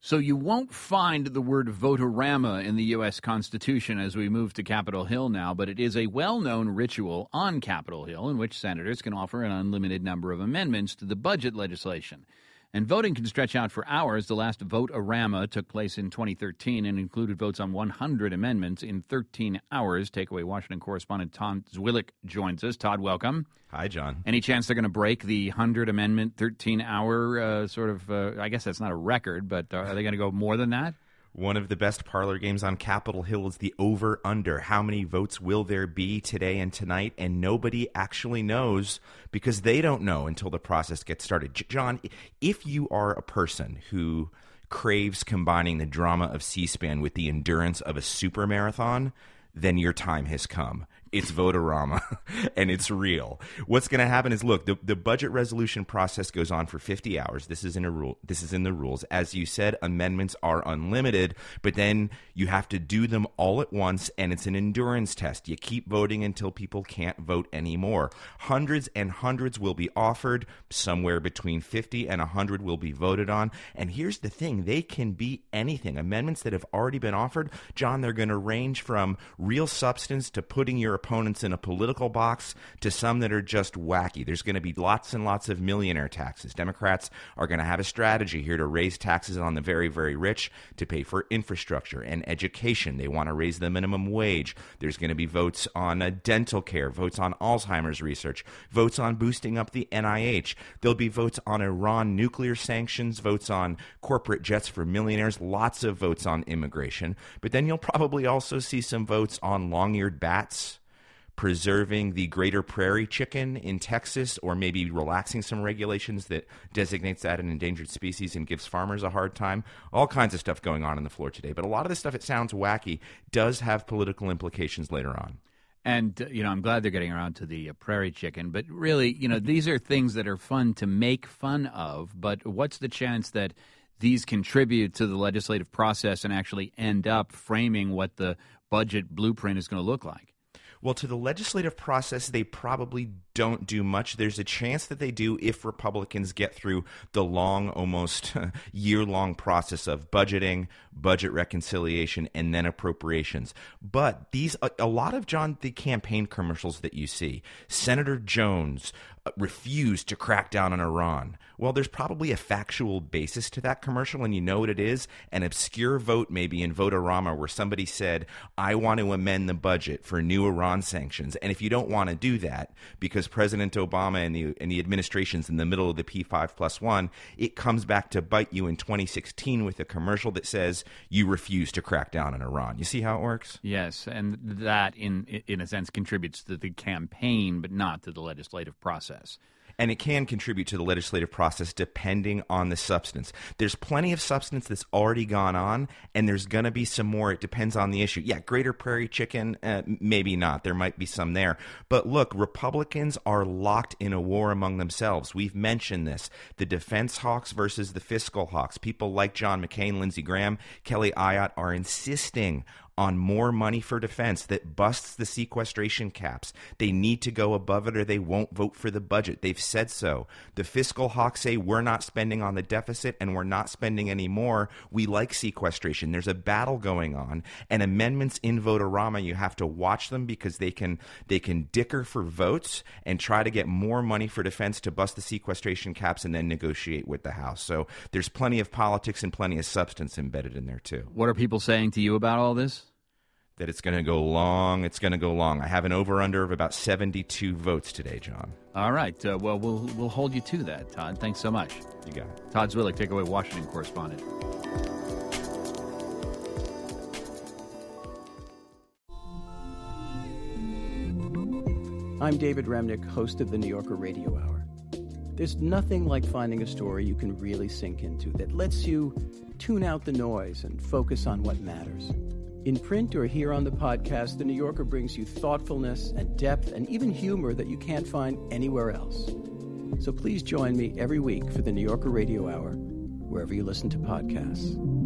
So you won't find the word votorama in the U.S. Constitution as we move to Capitol Hill now, but it is a well-known ritual on Capitol Hill in which senators can offer an unlimited number of amendments to the budget legislation. And voting can stretch out for hours. The last votorama took place in 2013 and included votes on 100 amendments in 13 hours. Takeaway Washington correspondent Todd Zwillich joins us. Todd, welcome. Hi, John. Any chance they're going to break the 100-amendment, 13-hour I guess that's not a record, but are they going to go more than that? One of the best parlor games on Capitol Hill is the over-under. How many votes will there be today and tonight? And nobody actually knows because they don't know until the process gets started. John, if you are a person who craves combining the drama of C-SPAN with the endurance of a super marathon, then your time has come. It's votorama, and it's real. What's going to happen is, look, the budget resolution process goes on for 50 hours. This is in the rules. As you said, amendments are unlimited, but then you have to do them all at once, and it's an endurance test. You keep voting until people can't vote anymore. Hundreds and hundreds will be offered. Somewhere between 50 and 100 will be voted on. And here's the thing. They can be anything. Amendments that have already been offered, John, they're going to range from real substance to putting your opponents in a political box to some that are just wacky. There's going to be lots and lots of millionaire taxes. Democrats are going to have a strategy here to raise taxes on the very, very rich to pay for infrastructure and education. They want to raise the minimum wage. There's going to be votes on dental care, votes on Alzheimer's research, votes on boosting up the NIH. There'll be votes on Iran nuclear sanctions, votes on corporate jets for millionaires, lots of votes on immigration. But then you'll probably also see some votes on long-eared bats, preserving the greater prairie chicken in Texas, or maybe relaxing some regulations that designates that an endangered species and gives farmers a hard time. All kinds of stuff going on the floor today. But a lot of this stuff, it sounds wacky, does have political implications later on. And, I'm glad they're getting around to the prairie chicken. But really, these are things that are fun to make fun of. But what's the chance that these contribute to the legislative process and actually end up framing what the budget blueprint is going to look like? Well, to the legislative process, they probably don't do much. There's a chance that they do if Republicans get through the long, almost year-long process of budgeting, budget reconciliation, and then appropriations. But a lot of, John, the campaign commercials that you see, Senator Jones refused to crack down on Iran. Well, there's probably a factual basis to that commercial, and you know what it is? An obscure vote maybe in Votorama where somebody said, I want to amend the budget for new Iran sanctions. And if you don't want to do that because President Obama and the administration's in the middle of the P5+1, it comes back to bite you in 2016 with a commercial that says you refuse to crack down on Iran. You see how it works? Yes, and that, in a sense, contributes to the campaign, but not to the legislative process. And it can contribute to the legislative process depending on the substance. There's plenty of substance that's already gone on, and there's going to be some more. It depends on the issue. Yeah, greater prairie chicken, maybe not. There might be some there. But look, Republicans are locked in a war among themselves. We've mentioned this. The defense hawks versus the fiscal hawks. People like John McCain, Lindsey Graham, Kelly Ayotte are insisting on more money for defense that busts the sequestration caps. They need to go above it or they won't vote for the budget. They've said so. The fiscal hawks say we're not spending on the deficit and we're not spending any more. We like sequestration. There's a battle going on. And amendments in Votorama, you have to watch them because they can dicker for votes and try to get more money for defense to bust the sequestration caps and then negotiate with the House. So there's plenty of politics and plenty of substance embedded in there too. What are people saying to you about all this? That it's going to go long. It's going to go long. I have an over-under of about 72 votes today, John. All right. Well, we'll hold you to that, Todd. Thanks so much. You got it. Todd Zwillich, Takeaway Washington correspondent. I'm David Remnick, host of the New Yorker Radio Hour. There's nothing like finding a story you can really sink into that lets you tune out the noise and focus on what matters. In print or here on the podcast, The New Yorker brings you thoughtfulness and depth and even humor that you can't find anywhere else. So please join me every week for The New Yorker Radio Hour, wherever you listen to podcasts.